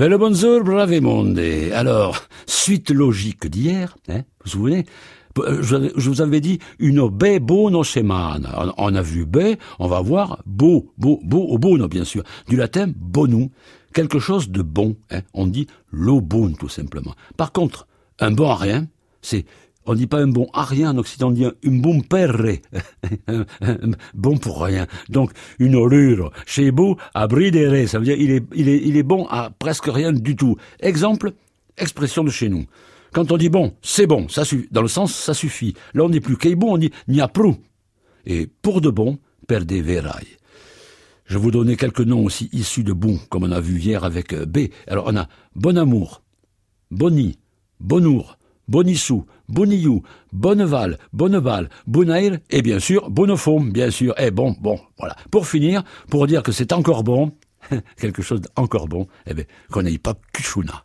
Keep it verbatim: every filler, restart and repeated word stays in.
Belle bonjour, brave monde. Alors, suite logique d'hier, hein, vous vous souvenez? Je, je vous avais dit une baie buono semana. On a vu baie, on va voir beau, beau, beau, au buono bien sûr. Du latin bonum, quelque chose de bon. Hein. On dit lo bon tout simplement. Par contre, un bon à rien, c'est, on dit pas un bon à rien en Occident, on dit un, un bon perre, bon pour rien. Donc une olure chez beau à bridere, ça veut dire il est, il est, il est bon à presque rien du tout. Exemple, expression de chez nous. Quand on dit bon, c'est bon, ça suffit. Dans le sens, ça suffit. Là, on n'est plus qu'est bon, on dit n'y a plus. Et pour de bon, perdez verai. Je vais vous donner quelques noms aussi issus de bon, comme on a vu hier avec B. Alors, on a bon amour, boni, bonour, bonissou, bonillou, bonneval, bonneval, bonaire et bien sûr, bonofome, bien sûr. Et bon, bon, voilà. Pour finir, pour dire que c'est encore bon, quelque chose d'encore bon, eh bien, qu'on n'aille pas kuchuna.